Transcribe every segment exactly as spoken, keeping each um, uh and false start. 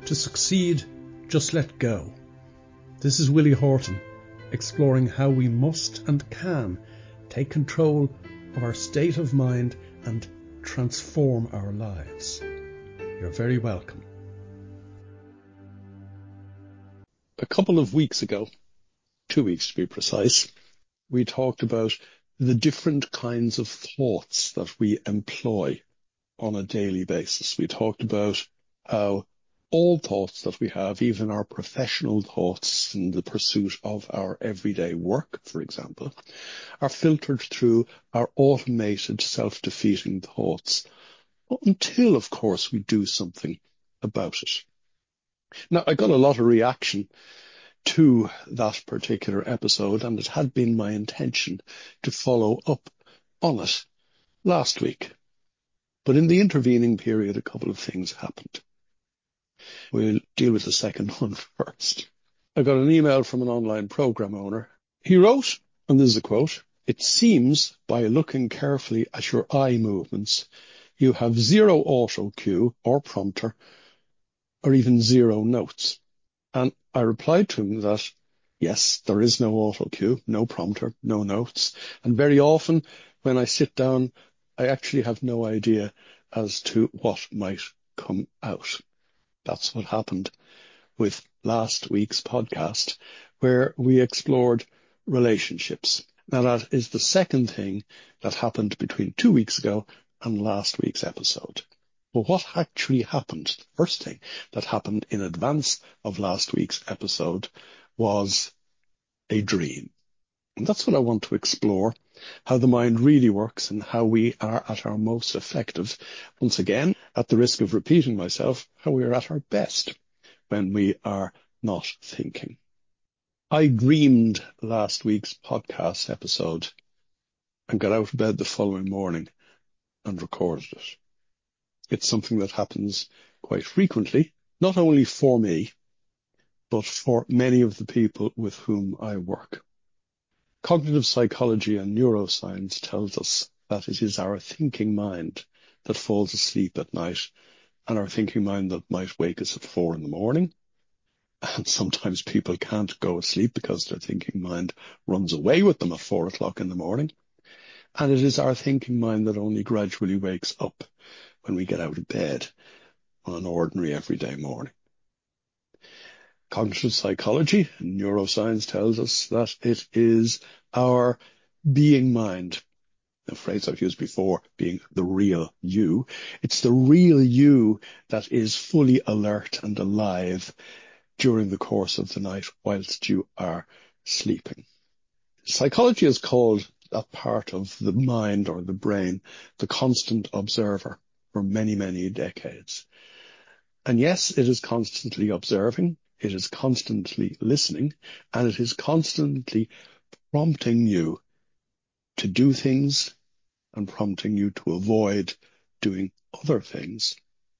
To succeed, just let go. This is Willie Horton, exploring how we must and can take control of our state of mind and transform our lives. You're very welcome. A couple of weeks ago, two weeks to be precise, we talked about the different kinds of thoughts that we employ on a daily basis. We talked about how all thoughts that we have, even our professional thoughts in the pursuit of our everyday work, for example, are filtered through our automated self-defeating thoughts until, of course, we do something about it. Now, I got a lot of reaction to that particular episode, and it had been my intention to follow up on it last week. But in the intervening period, a couple of things happened. We'll deal with the second one first. I got an email from an online program owner. He wrote, and this is a quote, "It seems, by looking carefully at your eye movements, you have zero auto cue or prompter, or even zero notes." And I replied to him that, yes, there is no auto cue, no prompter, no notes. And very often when I sit down, I actually have no idea as to what might come out. That's what happened with last week's podcast, where we explored relationships. Now, that is the second thing that happened between two weeks ago and last week's episode. But what actually happened? The first thing that happened in advance of last week's episode was a dream. And that's what I want to explore, how the mind really works and how we are at our most effective. Once again, at the risk of repeating myself, how we are at our best when we are not thinking. I dreamed last week's podcast episode and got out of bed the following morning and recorded it. It's something that happens quite frequently, not only for me, but for many of the people with whom I work. Cognitive psychology and neuroscience tells us that it is our thinking mind that falls asleep at night, and our thinking mind that might wake us at four in the morning. And sometimes people can't go to sleep because their thinking mind runs away with them at four o'clock in the morning. And it is our thinking mind that only gradually wakes up when we get out of bed on an ordinary everyday morning. Cognitive psychology and neuroscience tells us that it is our being mind, a phrase I've used before, being the real you. It's the real you that is fully alert and alive during the course of the night whilst you are sleeping. Psychology has called that part of the mind or the brain the constant observer for many, many decades. And yes, it is constantly observing, it is constantly listening, and it is constantly prompting you to do things and prompting you to avoid doing other things.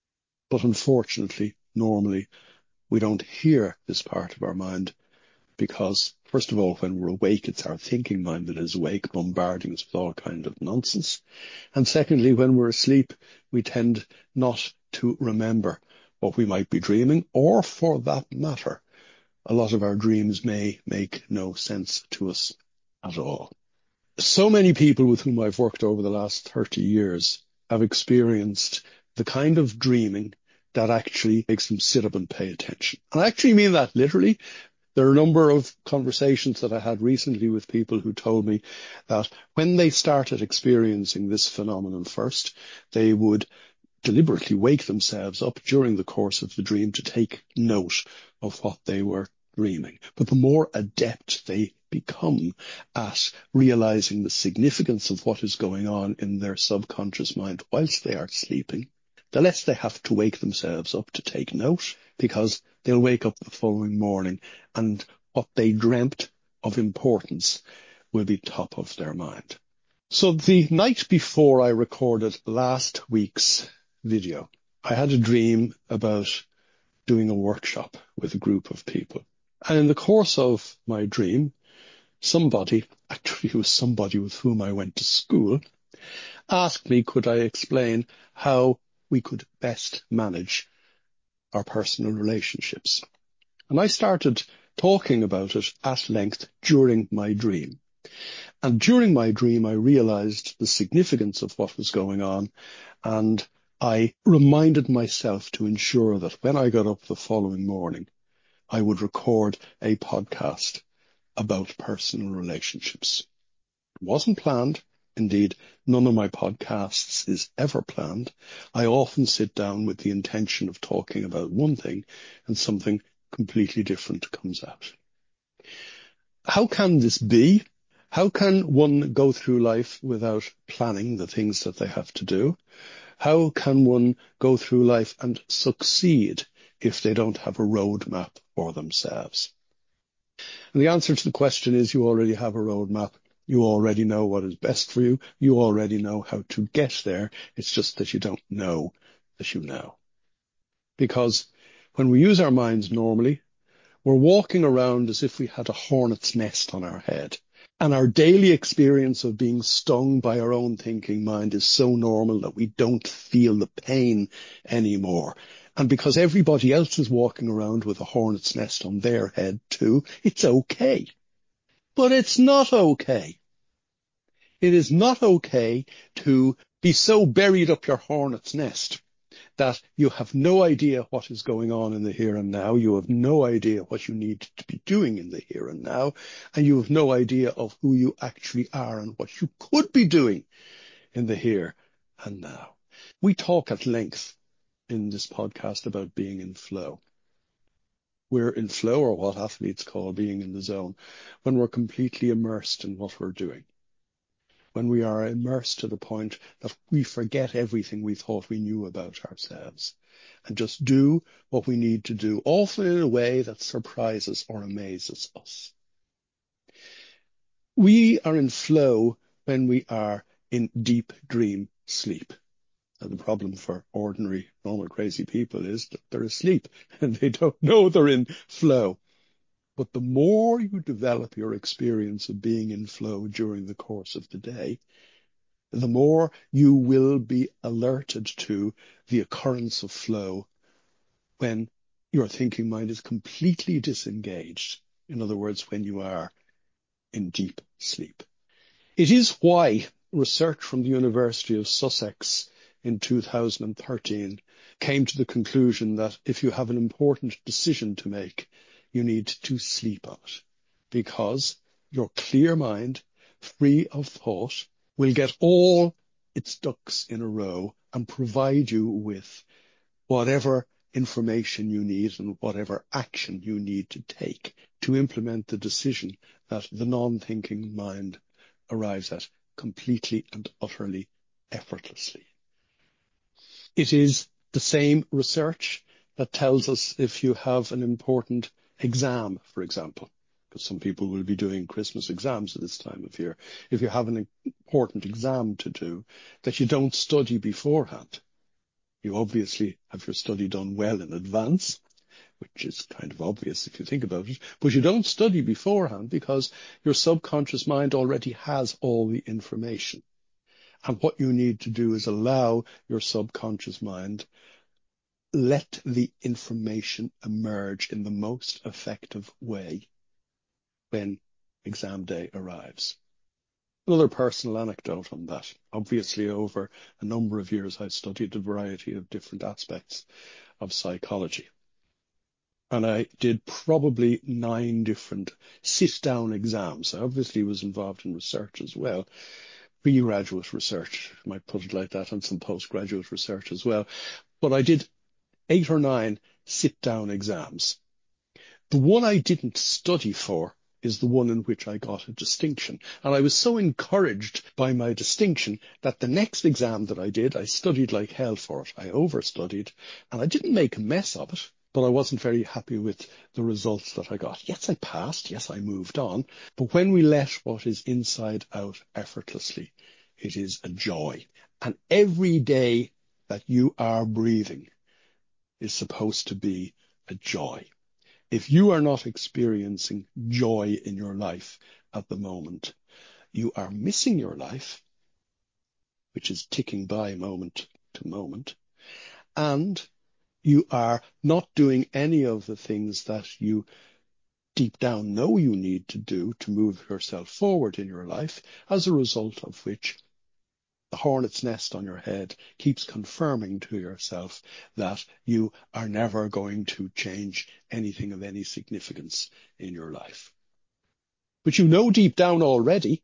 But unfortunately, normally, we don't hear this part of our mind because, first of all, when we're awake, it's our thinking mind that is awake, bombarding us with all kinds of nonsense. And secondly, when we're asleep, we tend not to remember what we might be dreaming, or for that matter, a lot of our dreams may make no sense to us at all. So many people with whom I've worked over the last thirty years have experienced the kind of dreaming that actually makes them sit up and pay attention. And I actually mean that literally. There are a number of conversations that I had recently with people who told me that when they started experiencing this phenomenon first, they would deliberately wake themselves up during the course of the dream to take note of what they were dreaming. But the more adept they become at realizing the significance of what is going on in their subconscious mind whilst they are sleeping, the less they have to wake themselves up to take note, because they'll wake up the following morning and what they dreamt of importance will be top of their mind. So the night before I recorded last week's video, I had a dream about doing a workshop with a group of people. And in the course of my dream, somebody, actually it was somebody with whom I went to school, asked me could I explain how we could best manage our personal relationships. And I started talking about it at length during my dream. And during my dream, I realized the significance of what was going on, and I reminded myself to ensure that when I got up the following morning, I would record a podcast about personal relationships. It wasn't planned. Indeed, none of my podcasts is ever planned. I often sit down with the intention of talking about one thing, and something completely different comes out. How can this be? How can one go through life without planning the things that they have to do? How can one go through life and succeed if they don't have a roadmap for themselves? And the answer to the question is you already have a roadmap. You already know what is best for you. You already know how to get there. It's just that you don't know that you know. Because when we use our minds normally, we're walking around as if we had a hornet's nest on our head. And our daily experience of being stung by our own thinking mind is so normal that we don't feel the pain anymore. And because everybody else is walking around with a hornet's nest on their head too, it's okay. But it's not okay. It is not okay to be so buried up your hornet's nest that you have no idea what is going on in the here and now. You have no idea what you need to be doing in the here and now. And you have no idea of who you actually are and what you could be doing in the here and now. We talk at length in this podcast about being in flow. We're in flow, or what athletes call being in the zone, when we're completely immersed in what we're doing. When we are immersed to the point that we forget everything we thought we knew about ourselves and just do what we need to do, often in a way that surprises or amazes us. We are in flow when we are in deep dream sleep. And the problem for ordinary, normal, crazy people is that they're asleep and they don't know they're in flow. But the more you develop your experience of being in flow during the course of the day, the more you will be alerted to the occurrence of flow when your thinking mind is completely disengaged. In other words, when you are in deep sleep. It is why research from the University of Sussex in two thousand thirteen came to the conclusion that if you have an important decision to make, you need to sleep on it, because your clear mind, free of thought, will get all its ducks in a row and provide you with whatever information you need and whatever action you need to take to implement the decision that the non-thinking mind arrives at completely and utterly effortlessly. It is the same research that tells us if you have an important exam, for example, because some people will be doing Christmas exams at this time of year. If you have an important exam to do, that you don't study beforehand. You obviously have your study done well in advance, which is kind of obvious if you think about it, but you don't study beforehand because your subconscious mind already has all the information. And what you need to do is allow your subconscious mind, let the information emerge in the most effective way when exam day arrives. Another personal anecdote on that. Obviously, over a number of years, I've studied a variety of different aspects of psychology. And I did probably nine different sit-down exams. I obviously was involved in research as well, pre-graduate research, I might put it like that, and some postgraduate research as well. But I did eight or nine sit-down exams. The one I didn't study for is the one in which I got a distinction. And I was so encouraged by my distinction that the next exam that I did, I studied like hell for it. I overstudied, and I didn't make a mess of it, but I wasn't very happy with the results that I got. Yes, I passed. Yes, I moved on. But when we let what is inside out effortlessly, it is a joy. And every day that you are breathing is supposed to be a joy. If you are not experiencing joy in your life at the moment, you are missing your life, which is ticking by moment to moment, and you are not doing any of the things that you deep down know you need to do to move yourself forward in your life, as a result of which the hornet's nest on your head keeps confirming to yourself that you are never going to change anything of any significance in your life. But you know deep down already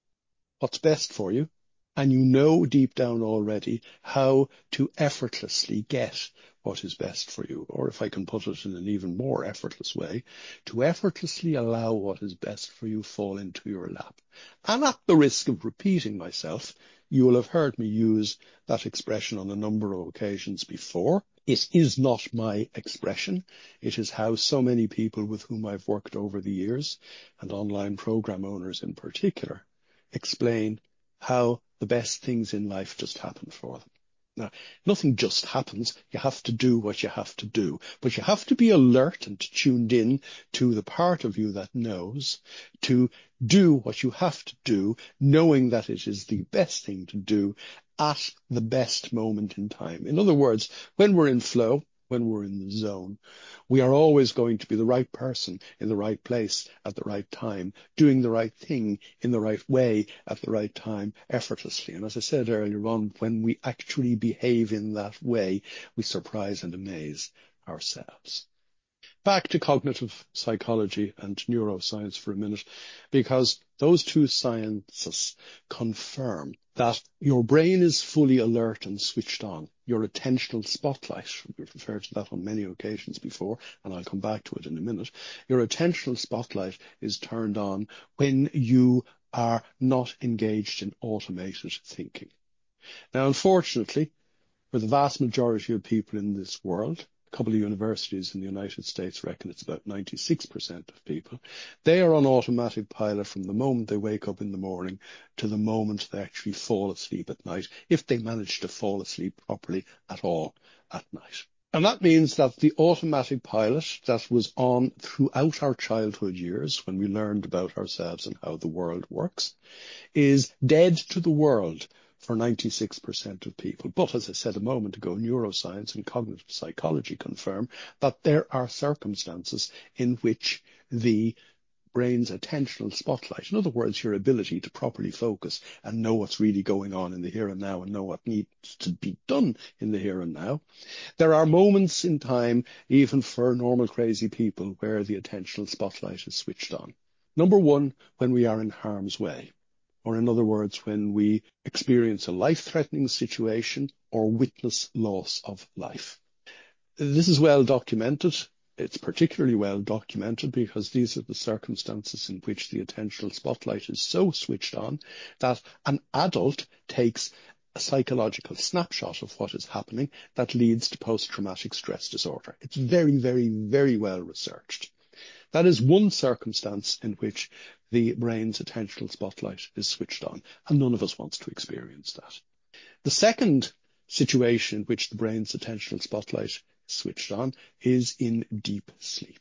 what's best for you, and you know deep down already how to effortlessly get what is best for you, or if I can put it in an even more effortless way, to effortlessly allow what is best for you fall into your lap. And at the risk of repeating myself, you will have heard me use that expression on a number of occasions before. It is not my expression. It is how so many people with whom I've worked over the years, and online program owners in particular, explain how the best things in life just happen for them. Now, nothing just happens. You have to do what you have to do, but you have to be alert and tuned in to the part of you that knows to do what you have to do, knowing that it is the best thing to do at the best moment in time. In other words, when we're in flow, when we're in the zone, we are always going to be the right person in the right place at the right time, doing the right thing in the right way at the right time, effortlessly. And as I said earlier on, when we actually behave in that way, we surprise and amaze ourselves. Back to cognitive psychology and neuroscience for a minute, because those two sciences confirm that your brain is fully alert and switched on. Your attentional spotlight, we've referred to that on many occasions before, and I'll come back to it in a minute. Your attentional spotlight is turned on when you are not engaged in automated thinking. Now, unfortunately, for the vast majority of people in this world, a couple of universities in the United States reckon it's about ninety-six percent of people, they are on automatic pilot from the moment they wake up in the morning to the moment they actually fall asleep at night, if they manage to fall asleep properly at all at night. And that means that the automatic pilot that was on throughout our childhood years, when we learned about ourselves and how the world works, is dead to the world for ninety-six percent of people. But as I said a moment ago, neuroscience and cognitive psychology confirm that there are circumstances in which the brain's attentional spotlight, in other words, your ability to properly focus and know what's really going on in the here and now and know what needs to be done in the here and now. There are moments in time, even for normal crazy people, where the attentional spotlight is switched on. Number one, when we are in harm's way. Or in other words, when we experience a life-threatening situation or witness loss of life. This is well documented. It's particularly well documented because these are the circumstances in which the attentional spotlight is so switched on that an adult takes a psychological snapshot of what is happening that leads to post-traumatic stress disorder. It's very, very, very well researched. That is one circumstance in which the brain's attentional spotlight is switched on, and none of us wants to experience that. The second situation in which the brain's attentional spotlight is switched on is in deep sleep.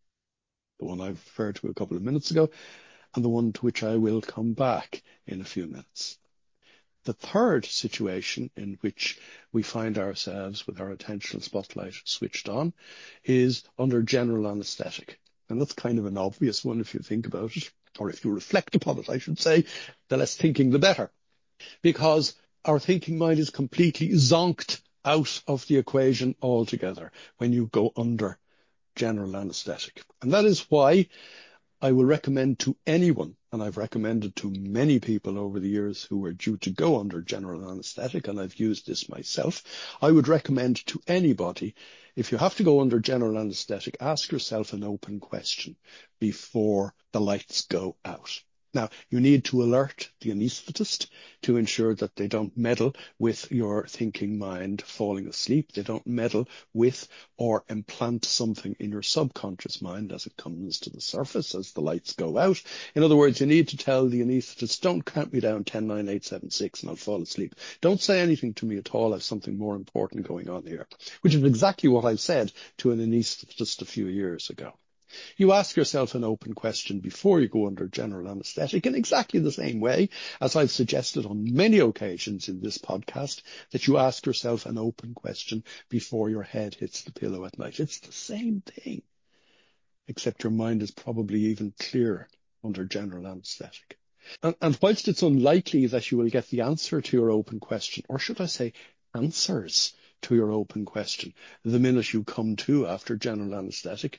The one I referred to a couple of minutes ago, and the one to which I will come back in a few minutes. The third situation in which we find ourselves with our attentional spotlight switched on is under general anesthetic. And that's kind of an obvious one if you think about it, or if you reflect upon it, I should say. The less thinking, the better. Because our thinking mind is completely zonked out of the equation altogether when you go under general anesthetic. And that is why I will recommend to anyone, and I've recommended to many people over the years who are due to go under general anesthetic, and I've used this myself, I would recommend to anybody, if you have to go under general anesthetic, ask yourself an open question before the lights go out. Now, you need to alert the anaesthetist to ensure that they don't meddle with your thinking mind falling asleep. They don't meddle with or implant something in your subconscious mind as it comes to the surface as the lights go out. In other words, you need to tell the anaesthetist, don't count me down ten, nine, eight, seven, six and I'll fall asleep. Don't say anything to me at all. I have something more important going on here, which is exactly what I said to an anaesthetist a few years ago. You ask yourself an open question before you go under general anaesthetic in exactly the same way as I've suggested on many occasions in this podcast, that you ask yourself an open question before your head hits the pillow at night. It's the same thing, except your mind is probably even clearer under general anaesthetic. And, and whilst it's unlikely that you will get the answer to your open question, or should I say answers to your open question, the minute you come to after general anaesthetic,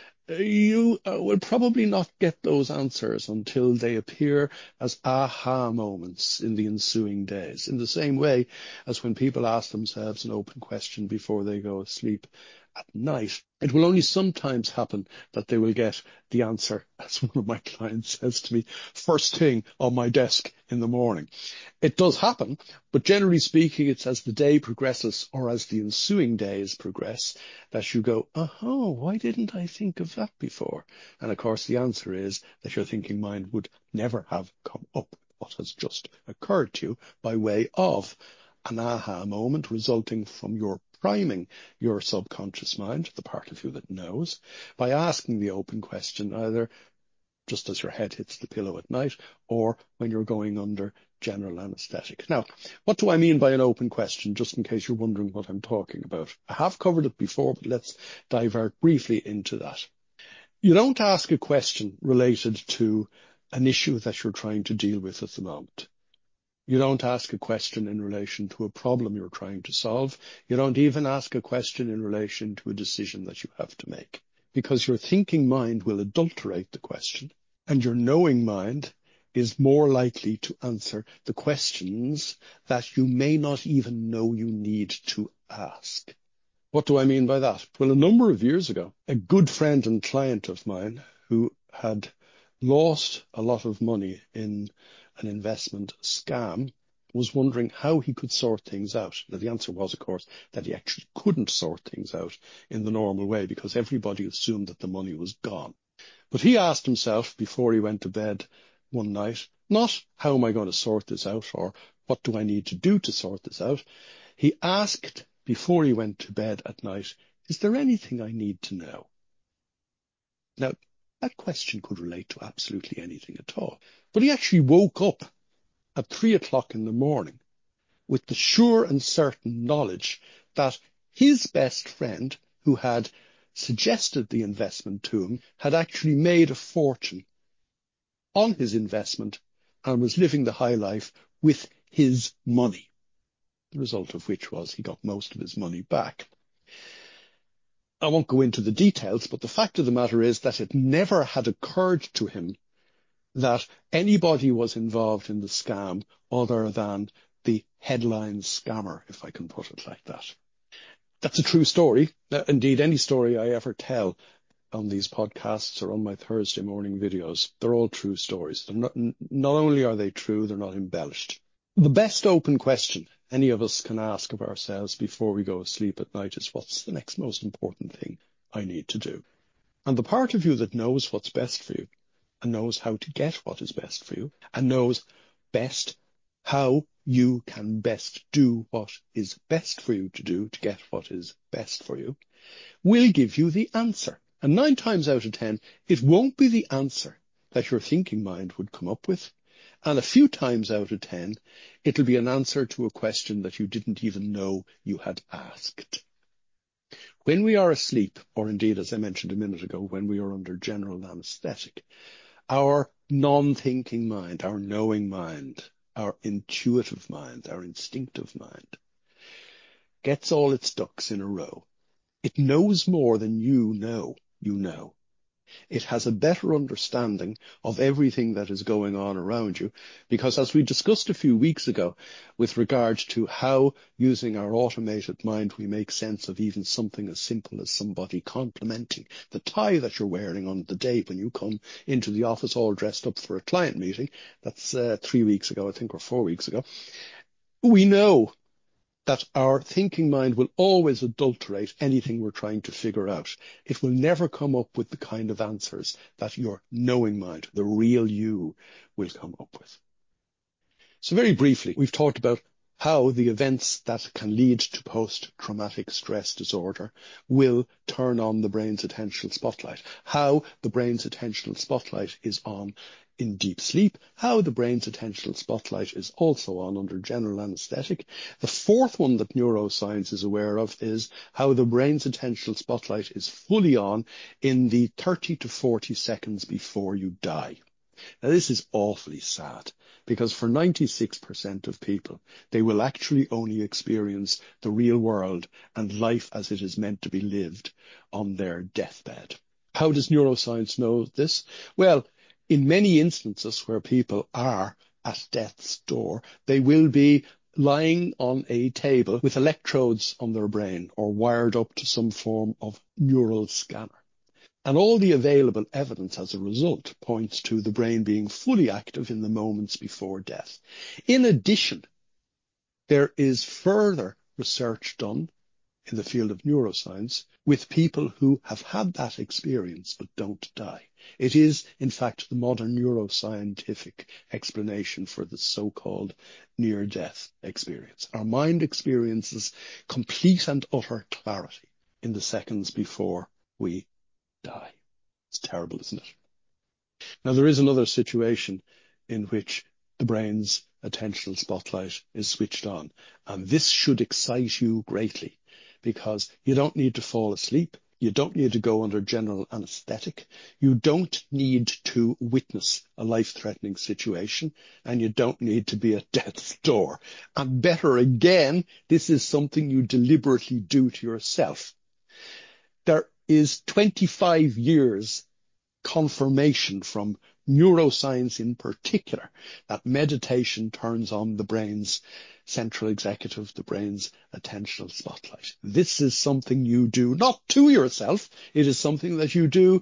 you uh, will probably not get those answers until they appear as aha moments in the ensuing days, in the same way as when people ask themselves an open question before they go to sleep at night. It will only sometimes happen that they will get the answer, as one of my clients says to me, first thing on my desk in the morning. It does happen, but generally speaking, it's as the day progresses or as the ensuing days progress that you go, oh, why didn't I think of that before? And of course, the answer is that your thinking mind would never have come up with what has just occurred to you by way of an aha moment resulting from your priming your subconscious mind, the part of you that knows, by asking the open question either just as your head hits the pillow at night or when you're going under general anaesthetic. Now, what do I mean by an open question, just in case you're wondering what I'm talking about? I have covered it before, but let's divert briefly into that. You don't ask a question related to an issue that you're trying to deal with at the moment. You don't ask a question in relation to a problem you're trying to solve. You don't even ask a question in relation to a decision that you have to make, because your thinking mind will adulterate the question, and your knowing mind is more likely to answer the questions that you may not even know you need to ask. What do I mean by that? Well, a number of years ago, a good friend and client of mine who had lost a lot of money in an investment scam was wondering how he could sort things out. Now, the answer was, of course, that he actually couldn't sort things out in the normal way because everybody assumed that the money was gone. But he asked himself before he went to bed one night, not how am I going to sort this out or what do I need to do to sort this out? He asked before he went to bed at night, is there anything I need to know? Now, that question could relate to absolutely anything at all. But he actually woke up at three o'clock in the morning with the sure and certain knowledge that his best friend, who had suggested the investment to him, had actually made a fortune on his investment and was living the high life with his money. The result of which was he got most of his money back. I won't go into the details, but the fact of the matter is that it never had occurred to him that anybody was involved in the scam other than the headline scammer, if I can put it like that. That's a true story. Uh, indeed, any story I ever tell on these podcasts or on my Thursday morning videos, they're all true stories. They're not, not only are they true, they're not embellished. The best open question any of us can ask of ourselves before we go to sleep at night is, what's the next most important thing I need to do? And the part of you that knows what's best for you and knows how to get what is best for you and knows best how you can best do what is best for you to do to get what is best for you will give you the answer. And nine times out of ten, it won't be the answer that your thinking mind would come up with. And a few times out of ten, it'll be an answer to a question that you didn't even know you had asked. When we are asleep, or indeed, as I mentioned a minute ago, when we are under general anaesthetic, our non-thinking mind, our knowing mind, our intuitive mind, our instinctive mind, gets all its ducks in a row. It knows more than you know you know. It has a better understanding of everything that is going on around you, because as we discussed a few weeks ago with regard to how using our automated mind we make sense of even something as simple as somebody complimenting the tie that you're wearing on the day when you come into the office all dressed up for a client meeting, that's uh, three weeks ago, I think, or four weeks ago, we know that our thinking mind will always adulterate anything we're trying to figure out. It will never come up with the kind of answers that your knowing mind, the real you, will come up with. So very briefly, we've talked about how the events that can lead to post-traumatic stress disorder will turn on the brain's attentional spotlight, how the brain's attentional spotlight is on in deep sleep, how the brain's attentional spotlight is also on under general anesthetic. The fourth one that neuroscience is aware of is how the brain's attentional spotlight is fully on in the thirty to forty seconds before you die. Now, this is awfully sad, because for ninety-six percent of people, they will actually only experience the real world and life as it is meant to be lived on their deathbed. How does neuroscience know this? Well, in many instances where people are at death's door, they will be lying on a table with electrodes on their brain or wired up to some form of neural scanner. And all the available evidence as a result points to the brain being fully active in the moments before death. In addition, there is further research done in the field of neuroscience with people who have had that experience but don't die. It is, in fact, the modern neuroscientific explanation for the so-called near-death experience. Our mind experiences complete and utter clarity in the seconds before we die. It's terrible, isn't it? Now, there is another situation in which the brain's attentional spotlight is switched on, and this should excite you greatly, because you don't need to fall asleep, you don't need to go under general anesthetic, you don't need to witness a life-threatening situation, and you don't need to be at death's door. And better again, this is something you deliberately do to yourself. There is twenty-five years confirmation from neuroscience in particular that meditation turns on the brain's central executive, the brain's attentional spotlight. This is something you do not to yourself, it is something that you do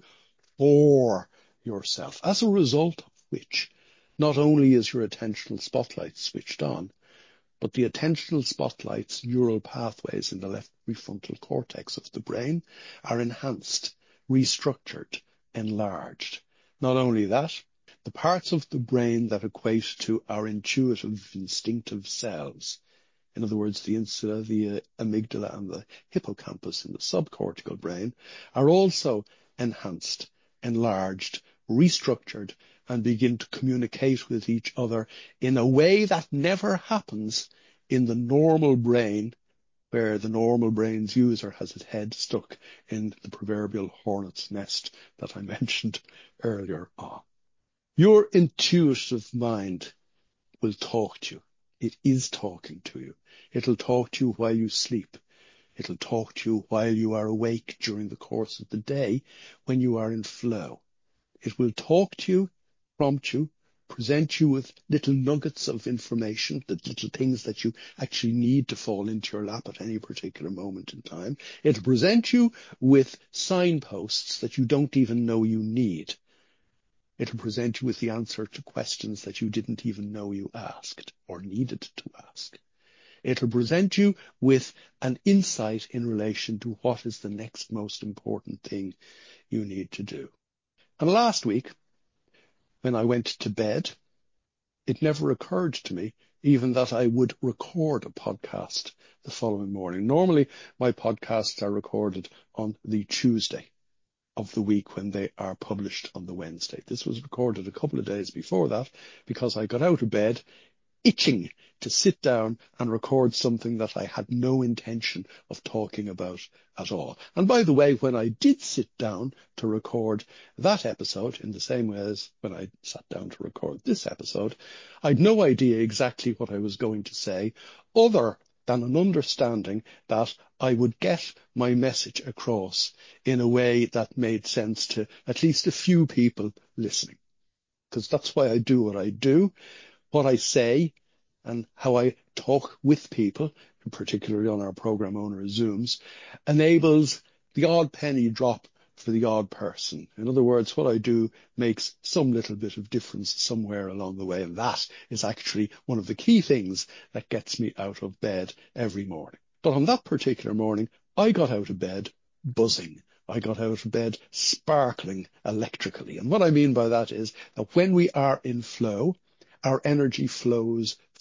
for yourself, as a result of which not only is your attentional spotlight switched on, but the attentional spotlight's neural pathways in the left prefrontal cortex of the brain are enhanced, restructured, enlarged. Not only that, the parts of the brain that equate to our intuitive, instinctive selves, in other words, the insula, the uh, amygdala, and the hippocampus in the subcortical brain, are also enhanced, enlarged, restructured, and begin to communicate with each other in a way that never happens in the normal brain, where the normal brain's user has its head stuck in the proverbial hornet's nest that I mentioned earlier on. Your intuitive mind will talk to you. It is talking to you. It'll talk to you while you sleep. It'll talk to you while you are awake during the course of the day when you are in flow. It will talk to you, prompt you, present you with little nuggets of information, the little things that you actually need to fall into your lap at any particular moment in time. It'll present you with signposts that you don't even know you need. It'll present you with the answer to questions that you didn't even know you asked or needed to ask. It'll present you with an insight in relation to what is the next most important thing you need to do. And last week, when I went to bed, it never occurred to me even that I would record a podcast the following morning. Normally, my podcasts are recorded on the Tuesday of the week when they are published on the Wednesday. This was recorded a couple of days before that because I got out of bed itching to sit down and record something that I had no intention of talking about at all. And by the way, when I did sit down to record that episode, in the same way as when I sat down to record this episode, I'd no idea exactly what I was going to say, other than an understanding that I would get my message across in a way that made sense to at least a few people listening. Because that's why I do what I do. What I say and how I talk with people, particularly on our program owner Zooms, enables the odd penny drop for the odd person. In other words, what I do makes some little bit of difference somewhere along the way, and that is actually one of the key things that gets me out of bed every morning. But on that particular morning, I got out of bed buzzing. I got out of bed sparkling electrically. And what I mean by that is that when we are in flow, our energy flows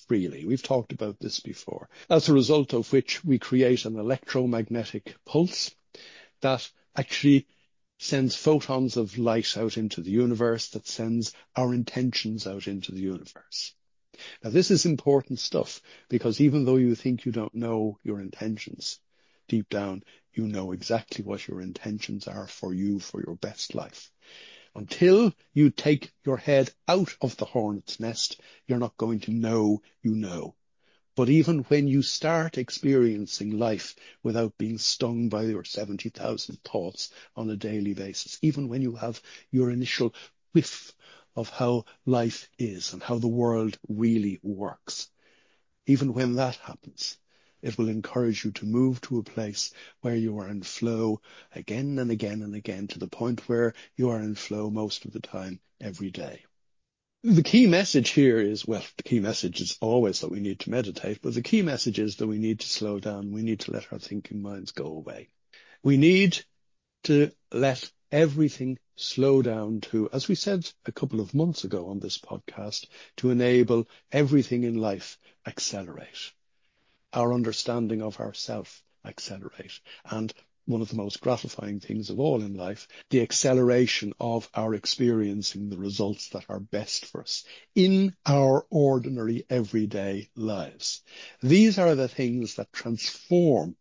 freely. We've talked about this before. As a result of which we create an electromagnetic pulse that actually sends photons of light out into the universe, that sends our intentions out into the universe. Now, this is important stuff, because even though you think you don't know your intentions, deep down, you know exactly what your intentions are for you, for your best life. Until you take your head out of the hornet's nest, you're not going to know you know. But even when you start experiencing life without being stung by your seventy thousand thoughts on a daily basis, even when you have your initial whiff of how life is and how the world really works, even when that happens, it will encourage you to move to a place where you are in flow again and again and again, to the point where you are in flow most of the time, every day. The key message here is, well, the key message is always that we need to meditate, but the key message is that we need to slow down. We need to let our thinking minds go away. We need to let everything slow down to, as we said a couple of months ago on this podcast, to enable everything in life accelerate. Our understanding of ourself accelerate. And one of the most gratifying things of all in life, the acceleration of our experiencing the results that are best for us in our ordinary everyday lives. These are the things that transform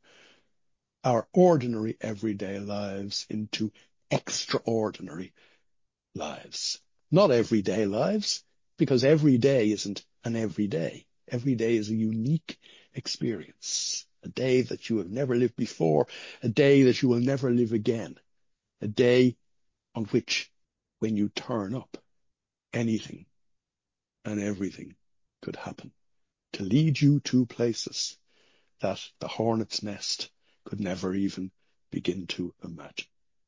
our ordinary everyday lives into extraordinary lives. Not everyday lives, because every day isn't an everyday. Every day is a unique experience. A day that you have never lived before, a day that you will never live again, a day on which, when you turn up, anything and everything could happen to lead you to places that the hornet's nest could never even begin to imagine.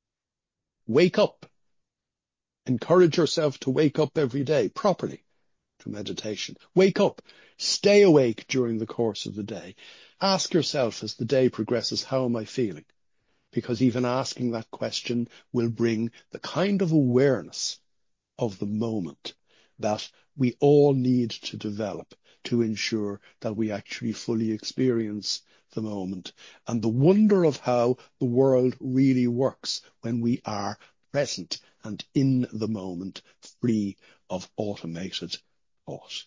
Wake up. Encourage yourself to wake up every day properly to meditation. Wake up. Stay awake during the course of the day. Ask yourself as the day progresses, how am I feeling? Because even asking that question will bring the kind of awareness of the moment that we all need to develop to ensure that we actually fully experience the moment and the wonder of how the world really works when we are present and in the moment, free of automated thought.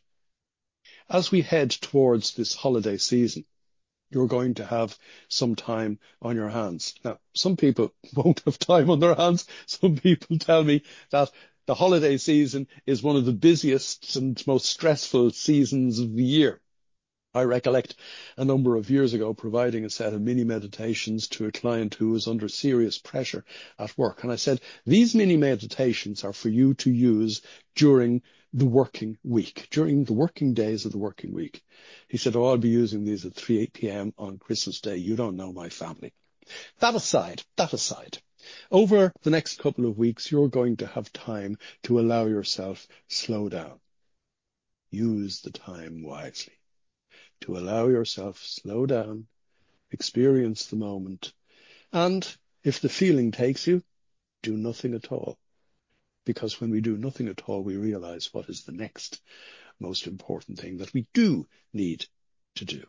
As we head towards this holiday season, you're going to have some time on your hands. Now, some people won't have time on their hands. Some people tell me that the holiday season is one of the busiest and most stressful seasons of the year. I recollect a number of years ago providing a set of mini meditations to a client who was under serious pressure at work. And I said, these mini meditations are for you to use during the working week, during the working days of the working week. He said, oh, I'll be using these at three p.m. on Christmas Day. You don't know my family. That aside, that aside, over the next couple of weeks, you're going to have time to allow yourself slow down. Use the time wisely. To allow yourself slow down, experience the moment, and if the feeling takes you, do nothing at all. Because when we do nothing at all, we realize what is the next most important thing that we do need to do.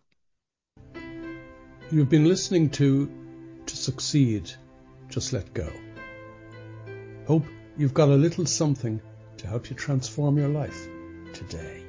You've been listening to To Succeed, Just Let Go. Hope you've got a little something to help you transform your life today.